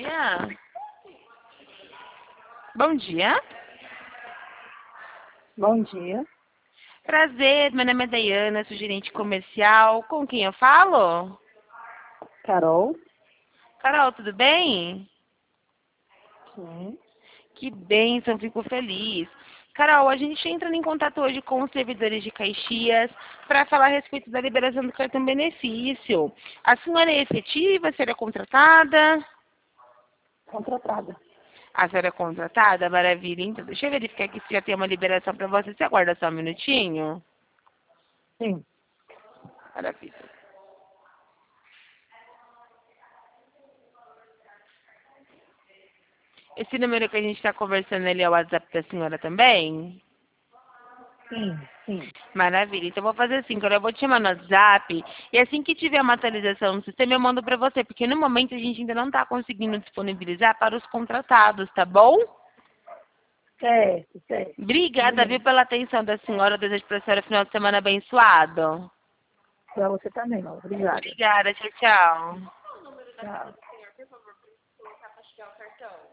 dia. Bom dia. Bom dia. Prazer, meu nome é Dayana, sou gerente comercial. Com quem eu falo? Carol? Carol, tudo bem? Sim. Que bênção, fico feliz. Carol, a gente entra em contato hoje com os servidores de Caxias para falar a respeito da liberação do cartão benefício. A senhora é efetiva? A senhora é contratada? Contratada. A senhora é contratada? Maravilha. Então, deixa eu verificar aqui se já tem uma liberação para você. Você aguarda só um minutinho? Sim. Maravilha. Esse número que a gente está conversando ali é o WhatsApp da senhora também? Sim. Maravilha. Então, vou fazer assim, agora eu vou te chamar no WhatsApp e assim que tiver uma atualização no sistema, eu mando para você, porque no momento a gente ainda não está conseguindo disponibilizar para os contratados, tá bom? Certo. Tudo Obrigada, viu, bem. pela atenção da senhora. Eu desejo para a senhora final de semana abençoado. Para você também, não. Obrigada. Obrigada. Tchau, tchau. Tchau.